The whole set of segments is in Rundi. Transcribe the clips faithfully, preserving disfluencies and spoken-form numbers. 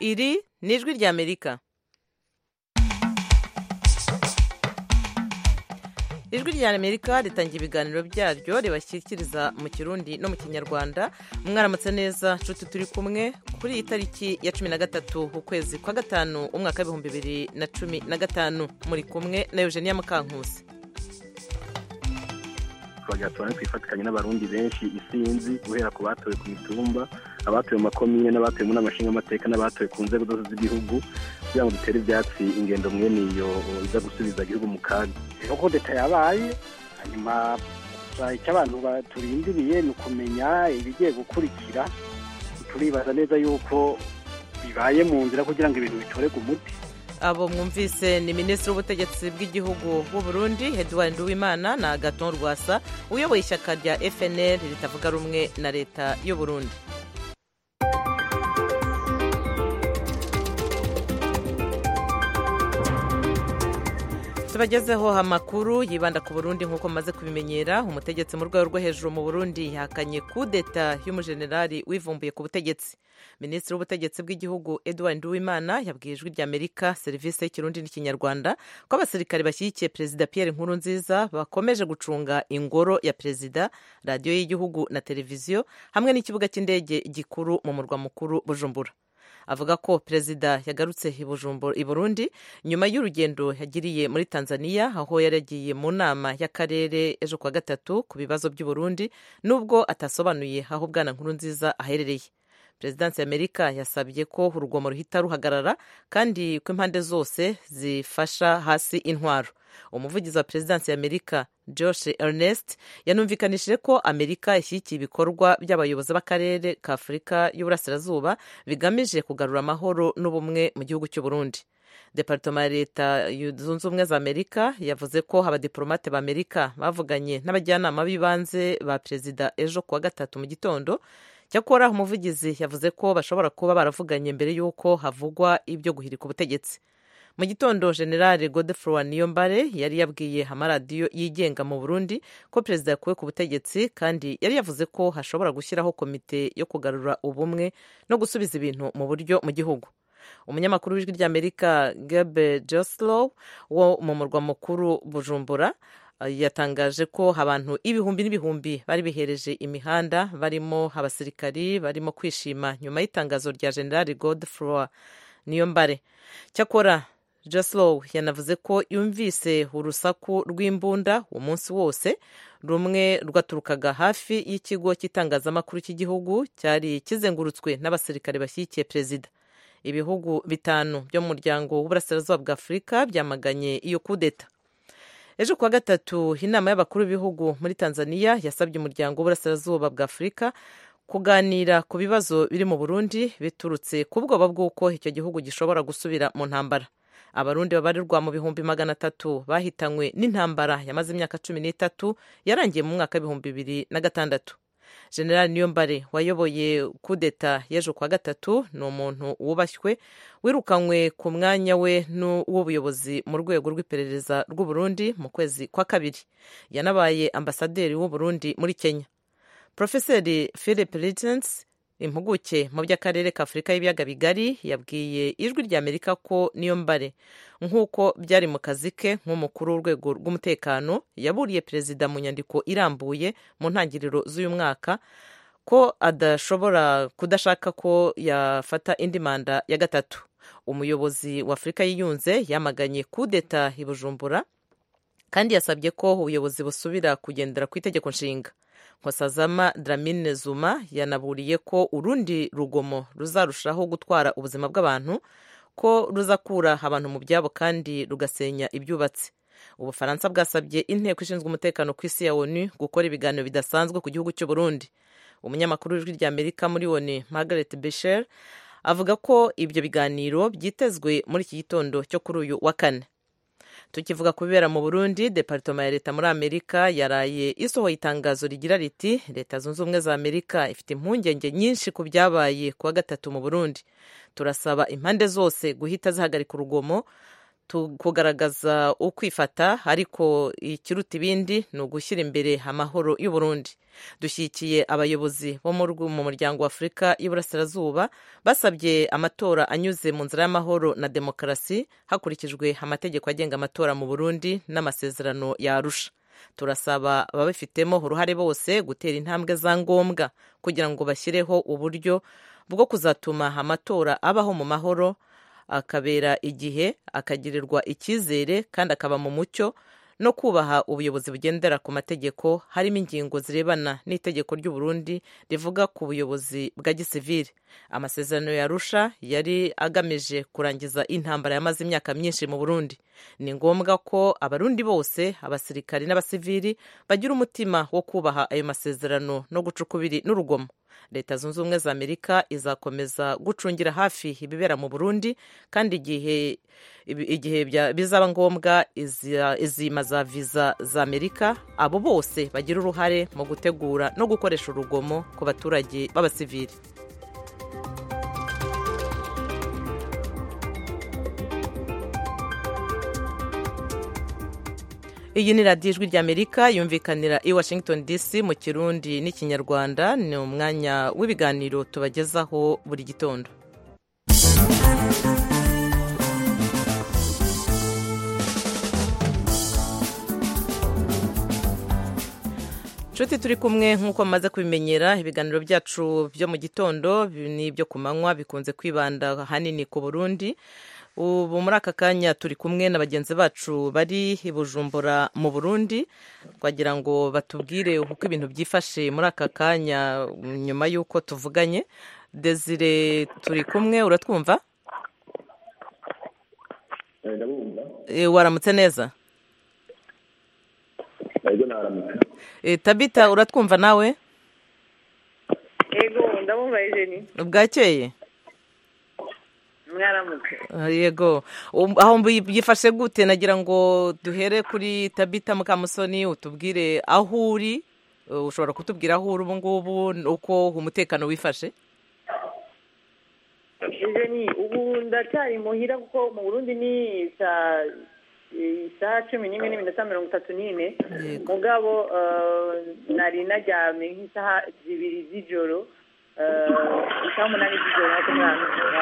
iri ni ijwi ry'Amerika. ijwi ry'Amerika ritangira ibiganiro byaryo ribashyikiriza mu Kirundi no mu Kinyarwanda. Mwaramutse neza nshuti turi kumwe kuri iyi tariki ya cumi na gatatu ukwezi kwa gatanu umwaka w'ibihumbi bibiri na cumi na gatanu. Muri kumwe na Eugenia Mukankusi. Twagatwana kwifatikanya n'abarundi benshi isinzi guhera ku batowe ku mitumba, abatowe mu makomine n'abatowe mu namashinga amateka n'abatowe ku nzego zose z'igihugu kugira ngo dutere ibyatsi ingendo mwene iyo iza gusubiza igihugu mu kaga. Uko deta yabaye hanyuma icyo abantu baturindiriye ni ukumenya ibigiye gukurikira. Turibaza neza yuko bibaye mu nzira kugira ngo ibintu bitorerwe umuti. Abo mwumvise ni Minisitiri w'Ubutegetsi bw'Igihugu w'u Burundi Edouard Nduwimana na Agathon Rwasa uyoboye ishyaka rya F N L ritavuga rumwe na leta y'u Burundi. Tubagezeho amakuru yibanda ku Burundi nk'uko maze kubimenyera. Umutegetsi mu rwego rwo hejuru mu Burundi yahakanye kudeta y'umujenerali wivumbuye ku butegetsi. Minisitiri w'Ubutegetsi bw'Igihugu Edouard Nduwimana yabwiye ijwi ry'Amerika serivisi y'Ikirundi n'Ikinyarwanda ko abasirikare bashyigikiye Perezida Pierre Nkurunziza bakomeje gucunga ingoro ya Perezida, radiyo y'igihugu na televiziyo hamwe n'ikibuga cy'indege gikuru mu murwa mukuru Bujumbura. Avuga ko Perezida yagarutse i Burundi nyuma y'urugendo yagiriye muri Tanzania aho yaragiye mu nama y'akarere ejo kwa gatatu ku bibazo by'u Burundi nubwo atasobanuye aho Bwana Nkurunziza aherereye. Perezidansi y'Amerika yasabye ko urugomo ruhita ruhagarara kandi ko impande zose zifasha hasi intwaro. Umuvugizi wa Perezidansi y'Amerika Josh Ernest yanumvikanishije ko Amerika ishyigikiye ibikorwa by'abayobozi b'akarere ka Afurika y'Uburasirazuba bigamije kugarura amahoro n'ubumwe mu gihugu cy'u Burundi. Departema ya Leta Zunze Ubumwe za Amerika yavuze ko abadiplomate b'Amerika bavuganye n'abajyanama b'ibanze ba Perezida ejo kuwa gatatu mu gitondo. Cyakora umuvugizi yavuze ko bashobora kuba baravuganye mbere y'uko havugwa ibyo guhirika ubutegetsi. Mu gitondo General Godefroid Niyombare yari yabwiye amaradiyo yigenga mu Burundi ko Perezida yakuwe ku butegetsi kandi yari yavuze ko hashobora gushyiraho komite yo kugarura ubumwe no gusubiza ibintu mu buryo mu gihugu. Umunyamakuru w'ijwi ry'Amerika Gabe Joslow wo mu murwa mukuru Bujumbura yatangaje ko abantu ibihumbi n'ibihumbi bari bihereje imihanda barimo abasirikari barimo kwishima nyuma y'itangazo rya General Godefroid Niyombare. Cyakora Joslow yanavuze ko yumvise urusaku rw'imbunda umunsi wose rumwe rwaturukaga hafi y'ikigo cy'itangazamakuru cy'igihugu cyari kizengurutswe n'abasirikare bashyigikiye Perezida. Ibihugu bitanu byo mu muryango w'Uburasirazuba bwa Afurika byamaganye iyo kudeta. Ejo kuwa gatatu inama y'abakuru b'ibihugu muri Tanzania yasabye umuryango w'Uburasirazuba bwa Afurika kuganira ku bibazo biri mu Burundi biturutse ku bwoba bw'uko icyo gihugu gishobora gusubira mu ntambara. Abarundi babarirwa mu bihumbi magana atatu bahitanywe n'intambara yamaze imyaka cumi n'itatu yarangiye mu mwaka w'ibihumbi bibiri na gatandatu. General Niyombare wayoboye kudeta y'ejo kwa gatatu ni umuntu wubashywe wirukanywe ku mwanya we n'uw'ubuyobozi mu rwego rw'iperereza rw'u Burundi mu kwezi kwa kabiri. Yanabaye ambasaderi w'u Burundi muri Kenya. Profeseri Philip Litens impuguke mu by'akarere ka Afurika y'ibiyaga bigari yabwiye ijwi ry'Amerika ko Niyombare nk'uko byari mu kazi ke nk'umukuru w'urwego rw'umutekano yaburiye Perezida mu nyandiko irambuye mu ntangiriro z'uyu mwaka ko adashobora kudashaka ko yafata indi manda ya gatatu. Umuyobozi wa Afurika yiyunze yamaganye kudeta i Bujumbura kandi yasabye ko ubuyobozi busubira kugendera ku itegeko nshinga. Nkosazana Dlamini Zuma yanaburiye ko urundi rugomo ruzarushaho gutwara ubuzima bw'abantu, ko ruzakura abantu mu byabo kandi rugasenya ibyubatse. Ubufaransa bwasabye inteko ishinzwe umutekano ku isi ya ONU gukora ibiganiro bidasanzwe ku gihugu cy'u Burundi. Umunyamakuru w'ijwi ry'Amerika muri ONU Margaret Becher avuga ko ibyo biganiro byitezwe muri iki gitondo cyo kuri uyu wa kane. Tukivuga kubera mu Burundi, Departema ya Leta muri Amerika yaraye isohoye itangazo rigira riti Leta Zunze Ubumwe za Amerika ifite impungenge nyinshi ku byabaye kuwa gatatu mu Burundi. Turasaba impande zose guhita zihagarika urugomo kugaragaza ukwifata, ariko ikiruta ibindi ni ugushyira imbere amahoro y'u Burundi. Dushyigikiye abayobozi bo mu muryango wa Afurika y'Iburasirazuba basabye amatora anyuze mu nzira y'amahoro na demokarasi hakurikijwe amategeko agenga amatora mu Burundi n'amasezerano ya Arusha. Turasaba ababifitemo uruhare bose gutera intambwe za ngombwa kugira ngo bashyireho uburyo bwo kuzatuma amatora abaho mu mahoro, akabera igihe, akagirirwa icyizere kandi akaba mu mucyo, no kubaha ubuyobozi bugendera ku mategeko, harimo ingingo zirebana n'itegeko ry'u Burundi rivuga ku buyobozi bwa gisivili. Amasezerano ya Arusha yari agamije kurangiza intambara yamaze imyaka myinshi mu Burundi. Ni ngombwa ko abarundi bose, abasirikari n'abasivili, bagira umutima wo kubaha ayo masezerano no guca ukubiri n'urugomo. Leta Zunze Ubumwe za Amerika izakomeza gucungira hafi ibibera mu Burundi, kandi igihe igihe bizaba ngombwa izima za viza za Amerika abo bose bagira uruhare mu gutegura no gukoresha urugomo ku baturage b'abasivili. Iyi ni radiyo ijwi ry'Amerika yumvikanira i Washington D C mu Kirundi n'Ikinyarwanda. Ni umwanya w'ibiganiro tubagezaho buri gitondo. Nshuti turi kumwe nk'uko mumaze kubimenyera, ibiganiro byacu byo mu gitondo n'ibyo ku manywa bikunze kwibanda hanini ku Burundi. Ubu muri aka kanya turi kumwe na bagenzi bacu bari i Bujumbura mu Burundi, twagira ngo batubwire uko ibintu byifashe muri aka kanya nyuma y'uko tuvuganye. Desire, turi kumwe, uratwumva? Ndabumva. E, waramutse neza? Ego naramutse. E, Tabita, uratwumva nawe? Ego ndabumva Eugenie. Bwakeye? Mwaramutse. Yego. Aho byifashe gute? Nagira ngo duhere kuri Tabita Mukamusoni, utubwire aho uri. Ushobora kutubwira aho uri ubu ngubu, uko umutekano wifashe? Eugenie, ubu ndacyari muhira kuko mu Burundi ni saa isaha cumi n'imwe n'iminota mirongo itatu n'ine. Mugabo nari naryamye nk'isaha zibiri z'ijoro, isaha umunani z'ijoro nako mwamuka.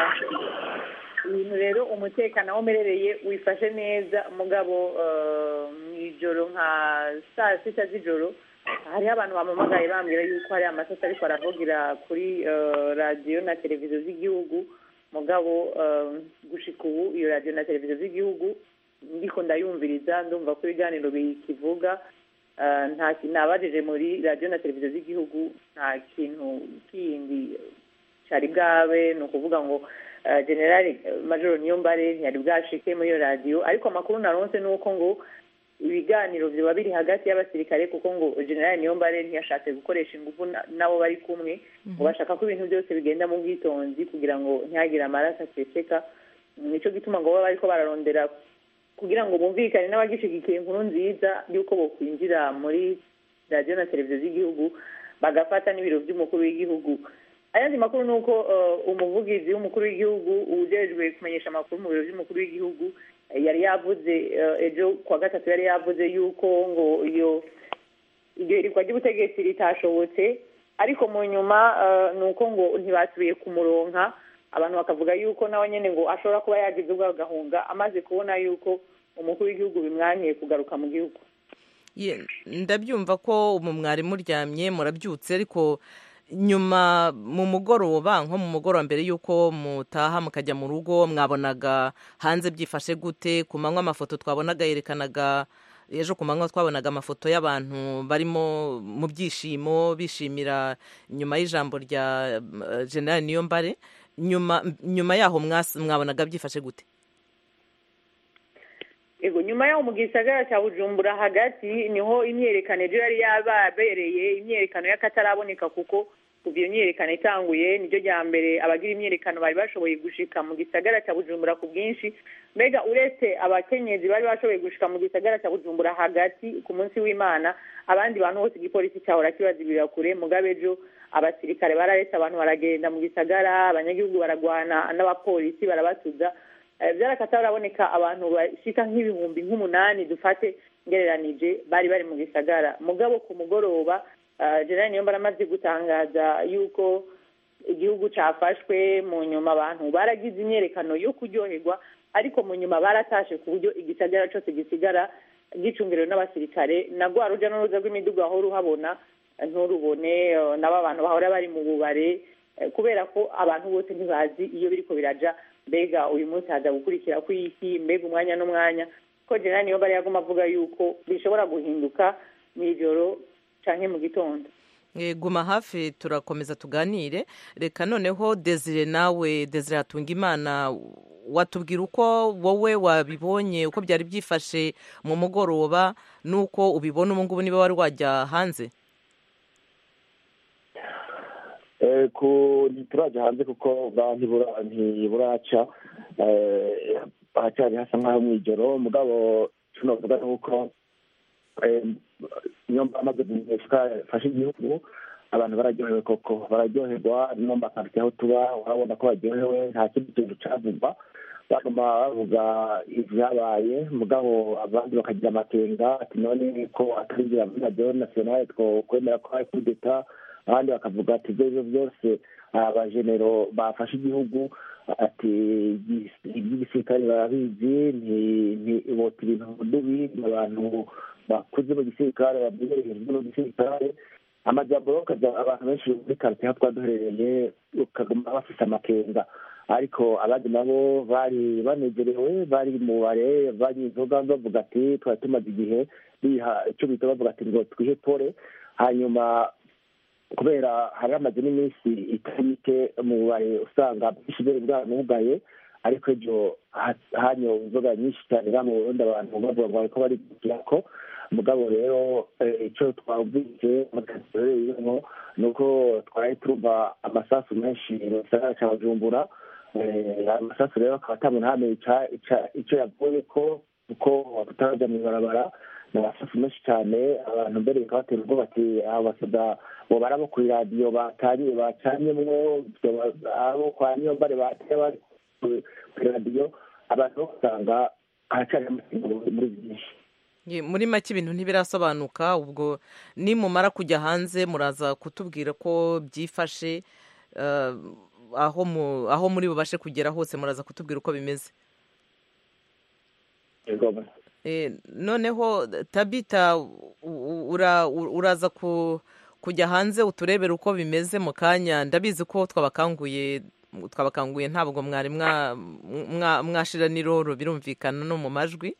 Ibintu rero umutekano aho umerereye wifashe neza, mugabo mu ijoro nka saa sita z'ijoro hariho abantu bamamagaye bambwira yuko hari amasasa ariko aravugira kuri radiyo na televiziyo z'igihugu. Mugabo gushika ubu iyo radiyo na televiziyo z'igihugu ndiko ndayumviriza, ndumva ko ibiganiro bikivuga. Nta kintu nabajije muri radiyo na televiziyo z'igihugu, nta kintu kindi cyari bwabe. Ni ukuvuga ngo generali majoro Niyombare ntiyari bwashike muri iyo radiyo, ariko amakuru naronse ni uko ngo ibiganiro biba biri hagati y'abasirikare, kuko ngo generali Niyombare ntiyashatse gukoresha ingufu nabo bari kumwe, ngo bashaka ko ibintu byose bigenda mu bwitonzi kugira ngo ntihagire amaraso aseseka. Nico gituma ngo baba bariko bararondera kugira ngo bumvikane n'abagishigikiye inkuru nziza y'uko bokwinjira muri radiyo na televiziyo z'igihugu bagafata n'ibiro by'umukuru w'igihugu. Ayandi makuru ni uko umuvugizi w'umukuru w'igihugu ujejwe kumenyesha amakuru mu biro by'umukuru w'igihugu yari yavuze ejo kwa gatatu, yari yavuze yuko ngo iyo iryo irikwa ry'ubutegetsi ritashobotse, ariko mu nyuma ni uko ngo ntibasubiye kumuronka. Abantu bakavuga yuko nawe nyene ngo ashobora kuba yagize ubwo agahunga amaze kubona yuko umukuru w'igihugu bimwankiye kugaruka mu gihugu. Ndabyumva ko mu mwari muryamye murabyutse, ariko nyuma mu mugoroba, nko mu mugoroba mbere yuko mutaha mukajya mu rugo, mwabonaga hanze byifashe gute? Ku manywa amafoto twabonaga yerekanaga, ejo ku manywa twabonaga amafoto y'abantu barimo mu byishimo bishimira nyuma y'ijambo rya General Niyombare. Nyuma nyuma yaho mwabonaga byifashe gute? Ego nyuma yaho mu gisagara cya Bujumbura hagati niho imyerekano ejo yari yababereye, imyerekano y'akataraboneka, kuko kuva iyo myerekano itanguye niryo rya mbere abagira imyerekano bari bashoboye gushika mu gisagara cya Bujumbura ku bwinshi. Mbega uretse abakenyezi bari bashoboye gushika mu gisagara cya Bujumbura hagati ku munsi w'Imana, abandi bantu bose igipolisi cyahora kibazibira kure. Mugabe ejo abasirikare bararetse abantu baragenda mu gisagara, abanyagihugu baragwana n'abapolisi barabatuza. byarakata baraboneka abantu bashika nk'ibihumbi nk'umunani dufate ngereranije bari bari mu gisagara mugabo ku mugoroba General Niyombare amaze gutangaza yuko igihugu cafashwe mu nyuma abantu baragize imyerekano yo kuryoherwa ariko mu nyuma baratashe ku buryo igisagara cyose gisigara gicungerewe n'abasirikare na rwa ruja n'uruza rw'imiduga aho ruhabona nturubone n'aba bantu bahora bari mu bubare kubera ko abantu bose ntibazi iyo biriko biraja mbega uyu munsi haza gukurikira kw'iki mbega umwanya n'umwanya ko General Niyombare yaguma avuga yuko bishobora guhinduka mw'ijoro canke mu gitondo. Guma hafi turakomeza tuganire reka noneho Desire nawe Desire Hatungimana watubwira uko wowe wabibonye uko byari byifashe mu mugoroba nuko ubibona ubu ngubu niba wari wajya hanze. Eh ku turaje hanze kuko ntibura ntiburaca eh acari hasa nkaho mw'ijoro mugabo tunovuga nuko Niyombare amaze gufasha igihugu abantu bararyohewe koko bararyoherwa nomba akarti aho tuba urabona ko baryohewe nta kindi kintu cavugwa baguma bavuga ivyabaye mugabo abandi bakagira amakenga ati none ko atarinjira muri radio nationale two kwemera ko ari coup d'etat abandi bakavuga ati ivyo byose abajenero bafashe igihugu ati iby'igisirikare barabizi ntibota ibintu mudubi abantu bakuze mu gisirikare babwiye mu gisirikare amajambo akaza abantu benshi muri quartier aho twaduherereye ukaguma bafite amakenga ariko abandi nabo bari banezerewe bari mu bare bari inzoga bavuga ati twari tumaze igihe biha icyo bita bavuga ati ngo twihe pole hanyuma kubera hari amaze n'iminsi itari mike mu bare usanga bishibere bwanugaye ariko ejo hanyo inzoga nyinshi cyane mu Burundi abantu bavuga ngo ariko bari gukirako mugabo rero icyo twabwise makatorero nuko twari turumva amasasu menshi mu gisagara cya Bujumbura amasasu rero akaba atamwe ntamenye icyo yavuye ko kuko tutaraja mu ibarabara n'amasasu menshi cyane abantu mbere bikabatera ubwoba ati abo basoda bo barabo kuri radiyo batanye bacanyemwo abo kwa Niyombare bateye bari kuri radiyo abantu basanga haracari amasingo muri byinshi. Muri make ibintu ntibirasobanuka ubwo nimumara kujya hanze muraza kutubwira ko byifashe aho aho muri bubashe kugera hose muraza kutubwira uko bimeze. Noneho Tabita uraza kujya hanze uturebera uko bimeze mu kanya ndabizi ko twabakanguye twabakanguye ntabwo mwari mwashira n'iroro birumvikana no mu majwi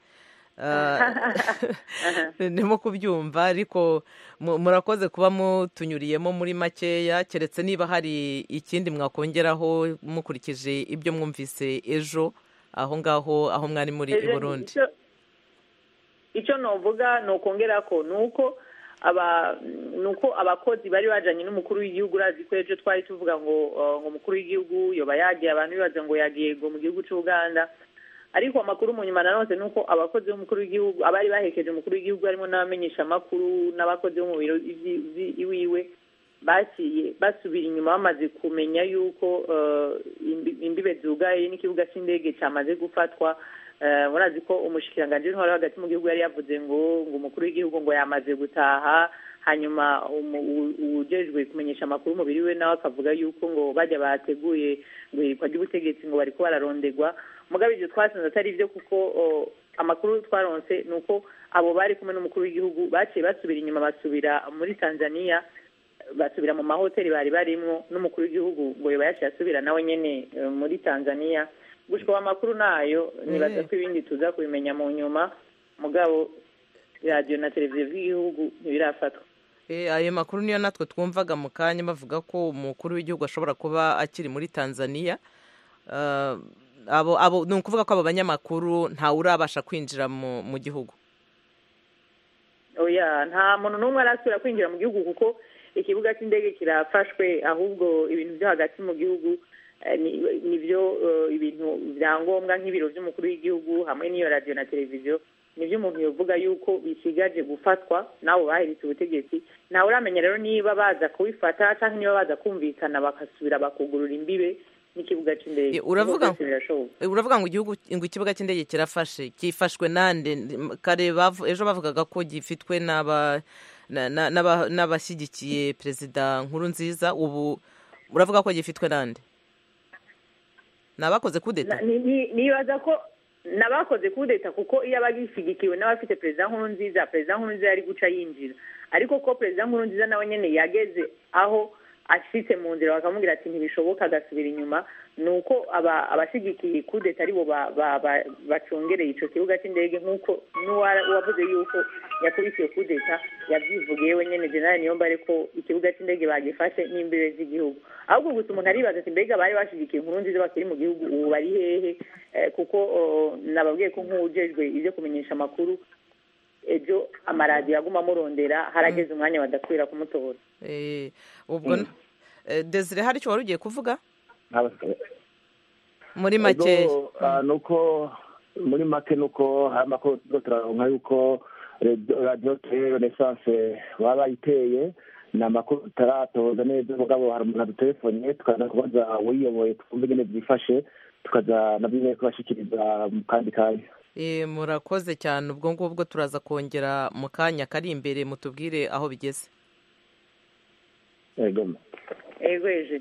ndimo kubyumva ariko murakoze kuba mutunyuriyemo muri makeya keretse niba hari ikindi mwakongeraho mukurikije ibyo mwumvise ejo aho ngaho aho mwari muri i Burundi. Icyo novuga ni ukongera ko nuko aba nuko abakozi bari bajanye n'umukuru w'igihugu urazi ko ejo twari tuvuga ngo ngo umukuru w'igihugu yoba yagiye abantu bibaza ngo yagiye ngo mu gihugu cy'u Uganda ariko amakuru mu nyuma nanone nuko abakozi b'umukuru w'igihugu abari bahekeje umukuru w'igihugu harimo n'abamenyesha amakuru n'abakozi bo mu biro iwiwe baciye basubira inyuma bamaze kumenya yuko imbibe zugaye n'ikibuga cy'indege cyamaze gufatwa. Murazi ko umushikiranganje w'intwaro hagati mu gihugu yari yavuze ngo ngo umukuru w'igihugu ngo yamaze gutaha hanyuma ujejwe kumenyesha amakuru umubiri we nawe akavuga yuko ngo bajya bateguye ngo irikwa ry'ubutegetsi ngo bariko bararondegwa mugabe ibyo twasanze atari byo kuko amakuru twaronse nuko abo bari kumwe n'umukuru w'igihugu baciye basubira inyuma basubira muri Tanzania basubira mu mahoteli bari barimwo n'umukuru w'igihugu ngo yoba yaciye asubira nawe nyene muri Tanzania gushwa amakuru nayo nibaza ko ibindi tuza kubimenya mu nyuma mugabo radio na televiziyo y'igihugu ntibirafatwa. Eh ayo makuru niyo natwe twumvaga mu kanya bavuga ko umukuru w'igihugu ashobora kuba akiri muri Tanzania. Uh, abo abo nukuvuga ko abo banyamakuru nta urabasha kwinjira mu mu gihugu. Oya nta muntu numwe arasubira kwinjira mu gihugu kuko ikibuga cy'indege kirafashwe ahubwo ibintu byo hagati mu gihugu nibyo ibintu byangombwa nk'ibiro by'umukuru w'igihugu hamwe n'iyo radio na televiziyo nibyo umuntu yovuga yuko bisigaje gufatwa nabo bahiritse ubutegetsi nawe uramenya rero niba baza kubifata cyangwa niba baza kumvikana bakasubira bakugurura imbibe n'ikibuga cy'indege uravuga uravuga ngo igihugu ngo ikibuga cy'indege kirafashe kifashwe nande kare ejo bavugaga ko gifitwe n'aba n'abashyigikiye perezida Nkurunziza ubu uravuga ko gifitwe nande nabakoze kudeta nibaza ko nabakoze kudeta kuko iyo abagishyigikiwe n'abafite perezida Nkurunziza perezida Nkurunziza yari guca yinjira ariko ko perezida Nkurunziza nawe nyene yageze aho ashitse mu nzira bakamubwira ati ntibishoboka agasubira inyuma nuko abashigikiye kudeta aribo bacungereye ico kibuga cy'indege nk'uko n'uwavuze yuko yakubitiye kudeta yabyivugiye we nyene general Niyombare ko ikibuga cy'indege bagifashe n'imbere z'igihugu ahubwo gusa umuntu aribaza ati mbega bari bashigikiye Nkurunziza bakiri mu gihugu ubu bari hehe kuko nababwiye ko nk'ujejwe ivyo kumenyesha amakuru ejo amaradiyo aguma amurondera harageze umwanya badasubira kumutora ubwo Desire hari icyo wari ugiye kuvuga muri make nuko muri make nuko amakuru turaronka yuko radiyo renaissance baba bayiteye ni amakuru tutaratoza neza mugabo hari umuntu adutelefone tukaza kubaza uwiyoboye twumve ingene byifashe tukaza nabyo kubashikiriza mu kandi kanya murakoze cyane ubwo ngubwo turaza kongera mu kanya kari imbere mutubwire aho bigeze yego yego eje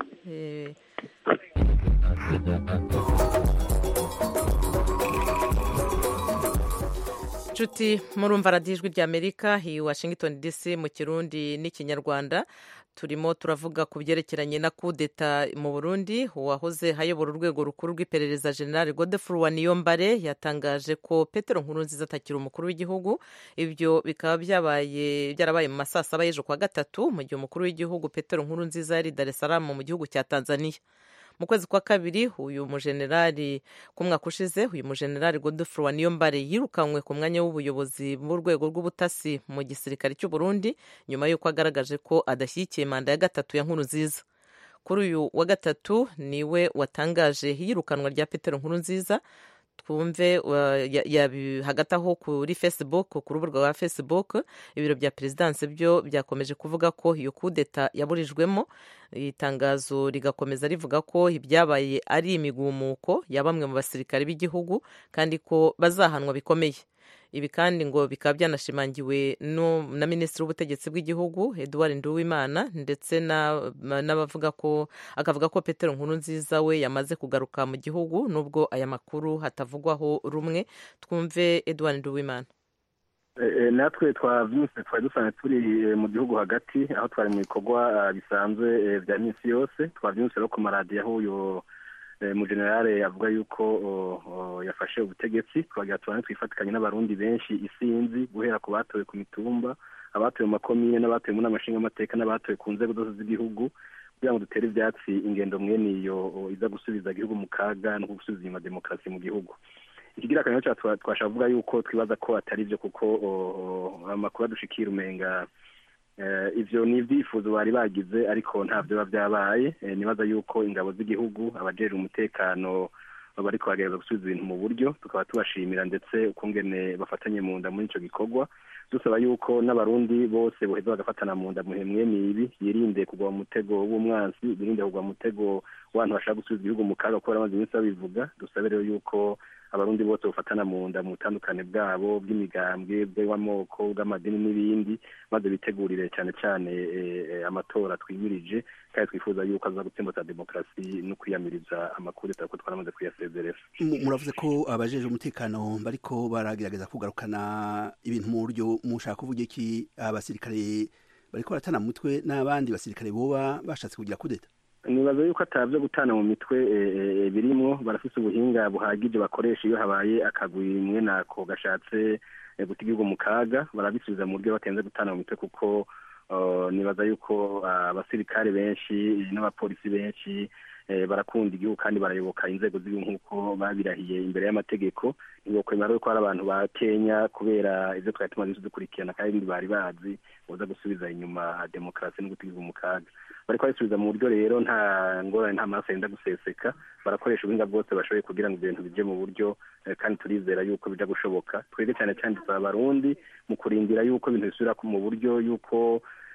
nshuti murumva radiyo ijwi ry'Amerika i Washington D C mu kirundi n'ikinyarwanda turimo turavuga ku byerekeranye na kudeta mu Burundi uwahoze hayobora urwego rukuru rw'iperereza General Godefroid Niyombare yatangaje ko Petero Nkurunziza atakiri umukuru w'igihugu ibyo bikaba byabaye byarabaye mu masaa saba y'ejo kwa gatatu mu gihe umukuru w'igihugu Petero Nkurunziza yari Dar es Salaam mu gihugu cya Tanzania mu kwezi kwa kabiri uyu mujenerali ku mwaka ushize uyu mujenerali Godefroid Niyombare yirukanywe ku mwanya w'ubuyobozi mu rwego rw'ubutasi mu gisirikare cy'u Burundi nyuma y'uko agaragaje ko adashyigikiye manda ya gatatu ya Nkurunziza kuri uyu wa gatatu niwe watangaje iyirukanwa rya Petero Nkurunziza twumve hagati aho kuri Facebook ku rubuga rwa Facebook ibiro bya perezidanse byo byakomeje kuvuga ko iyo kudeta yaburijwemo itangazo rigakomeza rivuga ko ibyabaye ari imigumuko ya bamwe mu basirikare b'igihugu kandi ko bazahanwa bikomeye ibi kandi ngo bikaba byanashimangiwe na minisitiri w'ubutegetsi bw'igihugu Edouard Nduwimana ndetse n'abavuga ko akavuga ko Petero Nkurunziza we yamaze kugaruka mu gihugu nubwo aya makuru hatavugwaho rumwe twumve Edouard Nduwimana natwe twabyumvise twari dusanzwe turi mu gihugu hagati aho twari mu bikorwa bisanzwe bya minsi yose twabyumvise no ku maradiyo aho uyu mu generale avuga yuko yafashe ubutegetsi twagira tubane twifatikanye n'abarundi benshi isinzi guhera ku batowe ku mitumba abatowe mu makomine n'abatowe mu n'amashinga amateka n'abatowe ku nzego zose z'igihugu kugira ngo dutere ibyatsi ingendo mwene iyo iza gusubiza igihugu mu kaga no gusubiza inyuma demokarasi mu gihugu ikigira akanyo cyacu twashaka kuvuga yuko twibaza ko atari byo kuko amakuru adushikira umenga ivyo ni ibyifuzo bari bagize ariko ntabyo biba byabaye nibaza yuko ingabo z'igihugu abajejwe umutekano bariko bagerageza gusubiza ibintu mu buryo tukaba tubashimira ndetse ukungene bafatanye mu nda muri ico gikorwa dusaba yuko n'abarundi bose boheza bagafatana mu nda muhemwe nibi yirinde kugwa mu mutego w'umwansi birinde kugwa mu mutego w'abantu bashaka gusubiza igihugu mu kaga kuko bamaze iminsi babivuga dusabe rero yuko abarundi bose bafatana mu nda mu butandukane bwabo bw'imigambwe bw'amoko bw'amadini n'ibindi maze bitegurire cyane cyane amatora twimirije kandi twifuza yuko aza gutsimbata demokarasi no kwiyamiriza amakudeta kuko twaramaze kuyasezerera. Muravuze ko abajeje umutekano bariko baragerageza kugarukana ibintu mu buryo mushaka kuvuga iki abasirikare bariko baratana mu mutwe n'abandi basirikare boba bashatse kugira kudeta? Nibaza yuko atabyo gutana mu mitwe birimo barafise ubuhinga buhagije bakoresha iyo habaye akagwi imwe nako gashatse guta igihugu mu kaga barabisubiza mu buryo batenze gutana mu mitwe kuko nibaza yuko abasirikare benshi n'abapolisi benshi barakunda igihugu kandi barayoboka inzego z'igihugu nk'uko babirahiye imbere y'amategeko ntibokwemera ko hari abantu ba Kenya kubera ivyo twari tumaze dukurikirana kandi bari bazi boza gusubiza inyuma demokarasi no guta igihugu mu kaga bariko basubiza mu buryo rero nta ngorane nta maraso yenda guseseka barakoresha ubuhinga bwose bashoboye kugira ngo ibintu bije mu buryo kandi turizera yuko bija gushoboka twebwe cyane cyane dusaba abarundi mu kurindira yuko ibintu bisubira mu buryo yuko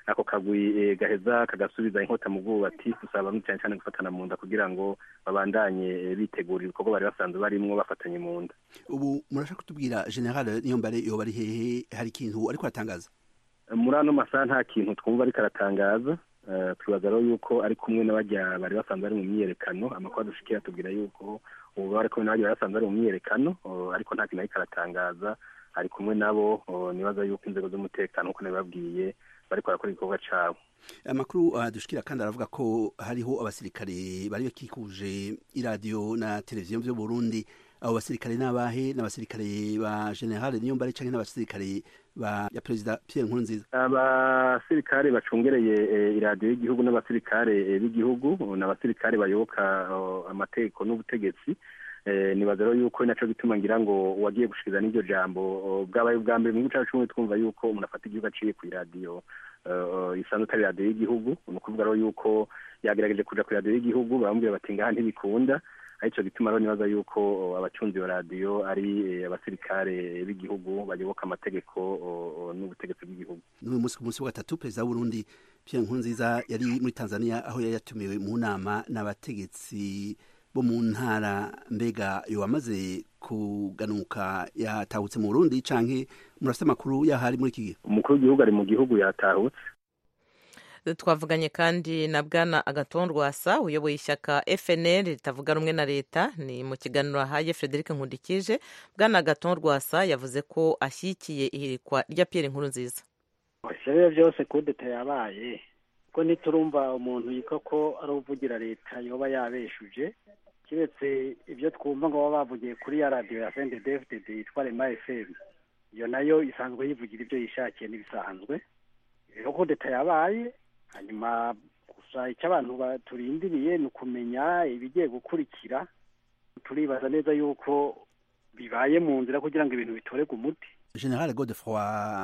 ako kagwi gaheza kagasubiza inkota mu bwubatsi dusaba cyane cyane gufatana mu nda kugira ngo babandanye bitegura ibikorwa bari basanzwe barimwo bafatanye mu nda. Ubu murashaka kutubwira General Niyombare yoba ari hehe, hari ikintu ariko aratangaza? Muri ano masaha nta kintu twumva ariko aratangaza. Twibaza rero yuko ari kumwe n'abajya bari basanzwe bari mu myiyerekano. Amakuru adushikira tubwira yuko ubu bari kumwe n'abajya bari basanzwe bari mu myiyerekano, ariko nta kintu ariko aratangaza. Ari kumwe nabo, nibaza yuko inzego z'umutekano uko nabibabwiye bariko barakora igikorwa cabo. Amakuru adushikira kandi aravuga ko hariho abasirikare bari bakikuje iradiyo na televiziyo byo Burundi. Abo basirikare n'abahe? N'abasirikare ba General Niyombare canke n'abasirikare ba ya Perezida Pierre Nkurunziza? Abasirikare bacungereye iradiyo y'igihugu n'abasirikare b'igihugu n'abasirikare bayoboka amategeko n'ubutegetsi. Nibaza rero yuko naco bituma ngira ngo wagiye gushikiriza n'iryo jambo bwabaye ubwa mbere mu gice cy'umwe twumva yuko umuntu afata igihugu aciye ku iradiyo isanzwe atari radiyo y'igihugu. Ni ukuvuga rero yuko yagerageje kuja ku iradiyo y'igihugu, baramubwira bati ngaha ntibikunda. Arico gituma rero nibaza yuko abacunzi ba radiyo ari abasirikare b'igihugu bayoboka amategeko n'ubutegetsi bw'igihugu. N'uyu munsi ku munsi wa gatatu Perezida w'Uburundi Pierre Nkurunziza yari muri Tanzania aho yari yatumiwe mu nama n'abategetsi bo mu ntara. Mbega yo amaze kuganuka yatahutse mu Burundi canke murafite amakuru yahari muri iki gihe? Umukuru w'igihugu ari mu gihugu yatahutse. Twavuganye kandi na Bwana Agathon Rwasa uyoboye ishyaka F N L ritavuga rumwe na leta. Ni mu kiganiro ahaye Frederic Nkundikije. Bwana Agathon Rwasa yavuze ko ashyigikiye ihirikwa rya Pierre Nkurunziza. Ibyo byose kudeta yabaye ko niturumva umuntu yiko ko ari uvugira leta yoba yabeshuje, kiretse ibyo twumva ngo baba bavugiye kuri ya radio ya C N D D F D D yitwa Rema F M. Iyo nayo isanzwe yivugira ibyo yishakiye n'ibisanzwe. Rero kudeta yabaye, hanyuma gusa icyo abantu baturindiriye ni ukumenya ibigiye gukurikira. Turibaza neza yuko bibaye mu nzira kugira ngo ibintu bitorerwe umuti. General Godefroid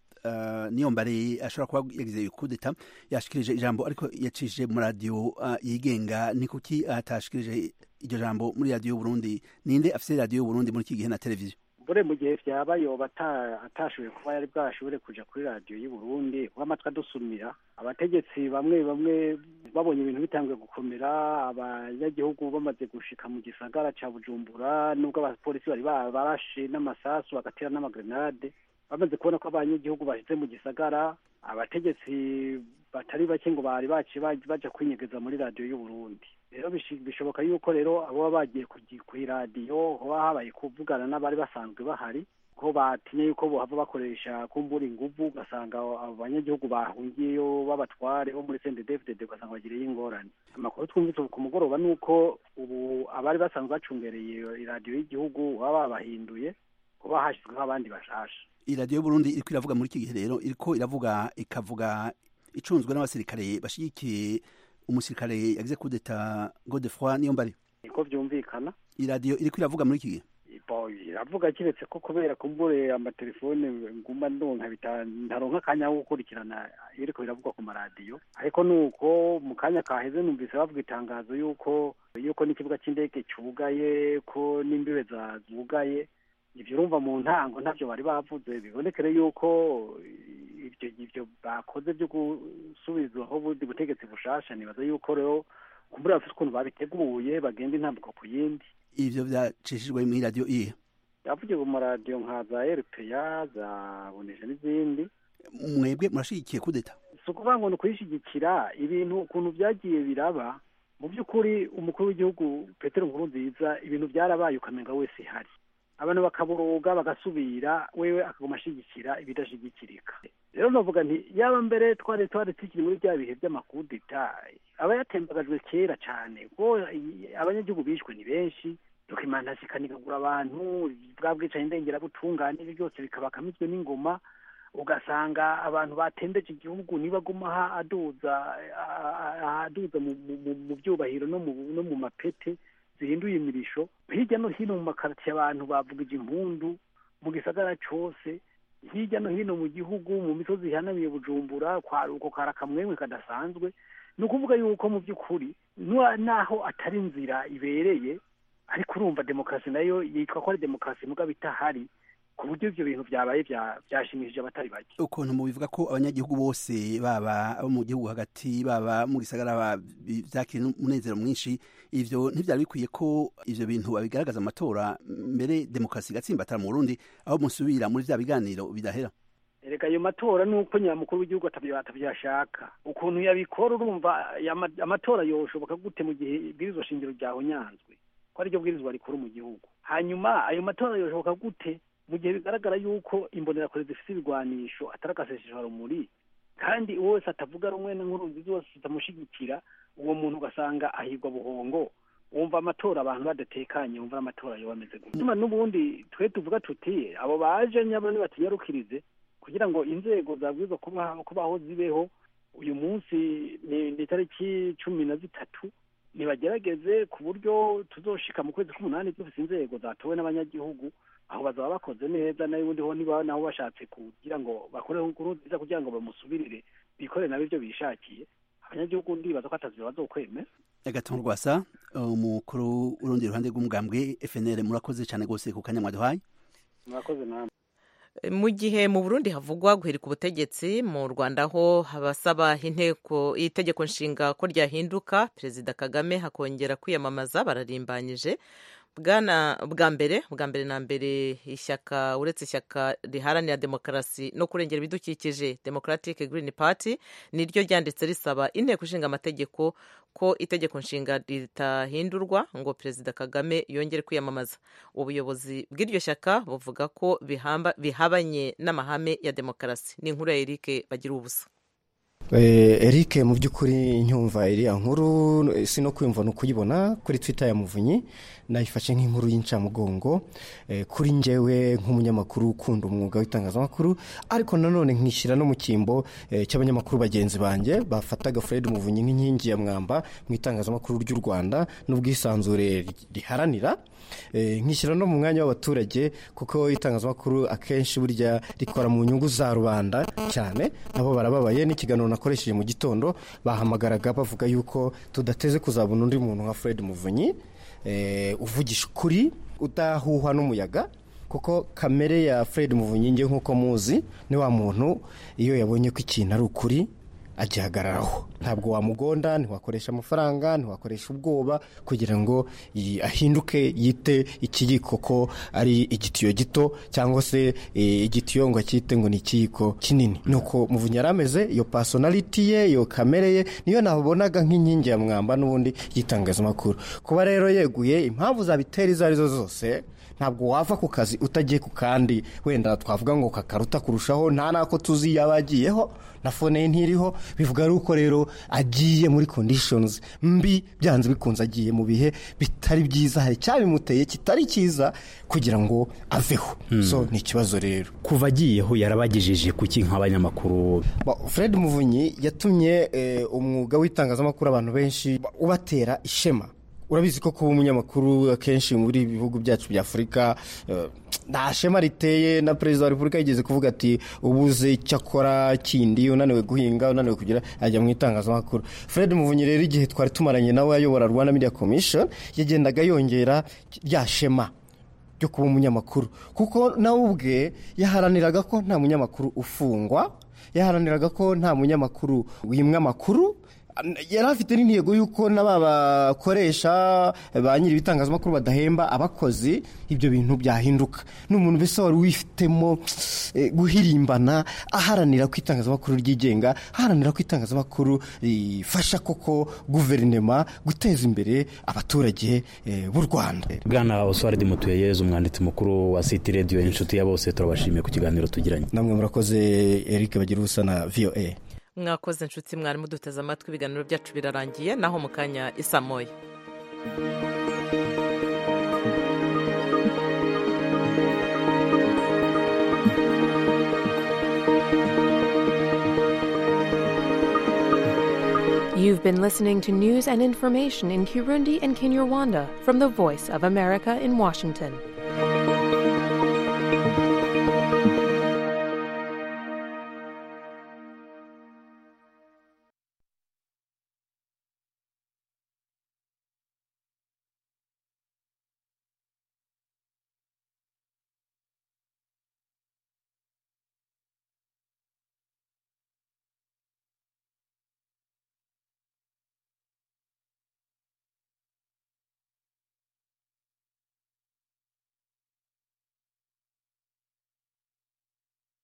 Uh, Niyombare ashobora kuba yagize kudeta, yashikirije ijambo ariko yacishije mu radio uh, yigenga. Ni kuki atashikirije iryo jambo muri radio Burundi? Ninde afise radio Burundi muri iki gihe na televiziyo? Bure mu gihe vyabayo atashoboye kuba yari bwashobore kuja kuri radio y'u Burundi, kuba amatwi adusumira. Abategetsi bamwe bamwe babonye ibintu bitangiye gukomera, abanyagihugu bamaze gushika mu gisagara ca Bujumbura, nubwo abapolisi bari barashe n'amasasu bagatera n'amagrenade, bamaze kubona ko abanyagihugu bashize mu gisagara, abategetsi batari bake ngo bari baci baja kwinyegeza muri radio y'u Burundi. Rero bishoboka yuko rero abo bagiye ku radio ho habaye kuvugana n'abari basanzwe bahari, ko batinye yuko bohava bakoresha kumbura inguvu, ugasanga abanyagihugu bahungiyeyo babatware bo muri C N D D F D D ugasanga bagiriye ingorane. Amakuru twumvise ku mugoroba nuko ubu abari basanzwe bacungereye iradiyo y'igihugu baba bahinduye kuba hashyizweho abandi bashasha. Iradiyo Burundi iriko iravuga muri iki gihe rero iriko iravuga ikavuga icunzwe n'abasirikare bashigikiye umusirikare yagize kudeta Godefroid Niyombare. Niko vyumvikana. Iradiyo iriko iravuga muri iki gihe iravuga kiretse ko kubera kumbure amatelefone nguma ndonka bitaronka kanya wo gukurikirana iriko biravugwa ku maradiyo, ariko nuko mu kanya kaheze numvise bavuga itangazo yuko yuko n'ikibuga c'indege cugaye, ko n'imbibe zazugaye. Ivyo urumva mu ntango ntavyo bari bavuze, bibonekere yuko ivyo ivyo bakoze byo gusubizwaho ubundi butegetsi bushasha. Nibaza yuko rero kumbura bafite ukuntu babiteguye bagenda intambuko ku yindi. Ivyo vyacishijwe mu radio iye yavugiye mu radio nka za R P A za Bonesha n'izindi. Mwebwe murashigikiye kudeta? Sukuvuga ngo nukwishigikira ibintu ukuntu vyagiye biraba. Mu by'ukuri umukuru w'igihugu Petero Nkurunziza ibintu byarabaye ukamenga wese hari, abantu bakaburuga bagasubira, wewe akaguma ashigikira ibidashigikirika. Rero novuga nti yaba mbere twari twari tikiri muri bya bihe by'amakudeta aba yatembagajwe kera cyane, ko abanyagihugu bishwe ni benshi, dokimanta zikanigagura abantu, bwabwicaye indengera butungane ibi byose bikabakamizwe n'ingoma, ugasanga abantu batembeje igihugu nibaguma aduza aduza mu byubahiro no mu mapete zihinduye imirisho. Hirya no hino mu makartiye abantu bavugije impundu mu gisagara cyose, hirya no hino mu gihugu mu misozi ihanamiye Bujumbura kwaruko karakamwemwe kadasanzwe. Ni ukuvuga yuko mu by'ukuri naho atari inzira ibereye, ariko urumva demokarasi nayo yitwa ko ari demokarasi muga bitahari. ku buryo ibyo bintu byabaye byashimishije abatari bake. Ukuntu mubivuga ko abanyagihugu bose baba abo mu gihugu hagati baba mu gisagara byakira umunezero mwinshi, ivyo ntivyari bikwiye ko ivyo bintu babigaragaza amatora mbere demokarasi igatsimbatara mu Burundi aho musubira muri vya biganiro bidahera? Erega ayo matora nuko nyamukuru w'igihugu atabyashaka, ukuntu yabikora urumva amatora yoshoboka gute mu gihe ibwirizwa shingiro ryahonyanzwe ko ari ryo bwirizwa rikuru mu gihugu. Hanyuma ayo matora yoshoboka gute mu gihe bigaragara yuko imbonerakure zifite ibigwanisho ataragaseseshwa rumuri, kandi uwo wese atavuga rumwe n'Nkurunziza wose zitamushigikira, uwo muntu ugasanga ahigwa buhongo, wumva amatora abantu badatekanye, wumva amatora yo bameze gutya. Nyuma n'ubundi twe tuvuga tuti abo baje nyabone batiyarukirize kugira ngo inzego zabwirizwa kubaho zibeho. Uyu munsi ni tariki cumi na zitatu, nibagerageze ku buryo tuzoshika mu kwezi k'umunani dufite inzego zatowe n'abanyagihugu, aho bazaba bakoze neza, nayo ubundi ho niba naho bashatse kugira ngo bakore Nkurunziza kugira ngo bamusubirire bikore nabo ibyo bishakiye, abanyagihugu ndibaza ko atazira bazokwemera. Agatongo Rwasa, umukuru urundi ruhande rw'umugambwe F N L, murakoze cyane gose ku kanya mwaduhaye. Murakoze namwe. Mu gihe mu Burundi havugwa guhirika ubutegetsi, mu Rwanda ho abasaba inteko itegeko nshinga ko ryahinduka, Perezida Kagame hakongera kwiyamamaza bararimbanyije. Bwana bwa mbere bwa mbere na mbere ishyaka uretse ishyaka riharanira demokarasi no kurengera ibidukikije Democratic Green Party niryo ryanditse risaba inteko ishinga amategeko ko itegeko nshinga ritahindurwa ngo Perezida Kagame yongere kwiyamamaza. Ubuyobozi bw'iryo shyaka buvuga ko bihamba bihabanye n'amahame ya demokarasi. Ni inkuru ya Eric bagira ubusa. Eric mu by'ukuri nyumva iri nkuru sino kwimva no kuyibona kuri Twitter ya Muvunyi, nayifashe nk'inkuru y'incamugongo kuri njyewe nk'umunyamakuru ukunda umwuga w'itangazamakuru, ariko nanone nkishyira no mu kimbo cy'abanyamakuru bagenzi banjye bafataga Fred Muvunyi nk'inkingi ya mwamba mu itangazamakuru ry'u Rwanda n'ubwisanzure riharanira, nkishyira no mu mwanya w'abaturage kuko itangazamakuru akenshi burya rikora mu nyungu za rubanda cyane, nabo barababaye. N'ikiganiro nakoresheje mu gitondo bahamagaraga bavuga yuko tudateze kuzabona undi muntu nka Fred Muvunyi eh uvugisha ukuri udahuhwa n'umuyaga, kuko kamere ya Fred Muvunyi nge nkuko muzi ni wa muntu iyo yabonye ko ikintu ari ukuri agihagararaho, ntabwo wamugonda, ntiwakoresha amafaranga, ntiwakoresha ubwoba kugira ngo ahinduke yite ikiyiko ko ari igitiyo gito cyangwa se igitiyo ngo akite ngo ni ikiyiko kinini. Nuko Muvunyi arameze, iyo personality ye, iyo kamere ye niyo nabonaga nk'inkingi ya mwamba n'ubundi yitangazamakuru. Kuba rero yeguye impamvu zabitera izo arizo zose, ntabwo wava ku kazi utagiye ku kandi wenda twavuga ngo kakaruta kurushaho, nta nako tuzi yabagiyeho na phone ntiriho, bivuga ruko rero agiye muri conditions mbi, byanze bikunze agiye mu bihe bitari byiza, hari cyabimuteye kitari cyiza kugira ngo aveho. hmm. So ni kibazo rero kuva agiyeho yarabagijije kuki nk'abanyamakuru. Fred Muvunyi yatumye eh, umwuga w'itangazamakuru abantu benshi ubatera ishema. Urabizi ko kuba umunyamakuru akenshi muri bihugu byacu bya Afrika nta uh, shema riteye, na Perezida wa Repubulika yigeze kuvuga ati ubuze cyakora kindi unaniwe guhinga unaniwe kugira ajya mu itangazamakuru. Fred Muvunyi rero igihe twari tumaranye nawe ayobora Rwanda Media Commission yagendaga yongera rya shema ryo kuba umunyamakuru, kuko nawe ubwe yaharaniraga ko nta munyamakuru ufungwa, yaharaniraga ko nta munyamakuru wimwe amakuru. Yari afite n'intego yuko n'abakoresha ba nyiri bitangazamakuru badahemba abakozi, ibyo bintu byahinduka. N'umuntu bese wari wifitemo eh, guhirimbana, aharanira ko itangazamakuru ryigenga, aharanira ko itangazamakuru rifasha koko guverinema guteza imbere abaturage eh, b'u Rwanda. Bwana Oswald Mutuyeze, umwanditsi mukuru wa City Radio, inshuti ya bose, turabashimiye ku kiganiro tugiranye. Namwe murakoze Eric bagira ubusa na V O A. Mwakoze inshuti mwari muduteze amatwi, ibiganiro byacu birarangiye, naho mu kanya isa moya. You've been listening to news and information in Kirundi and Kinyarwanda from the Voice of America in Washington.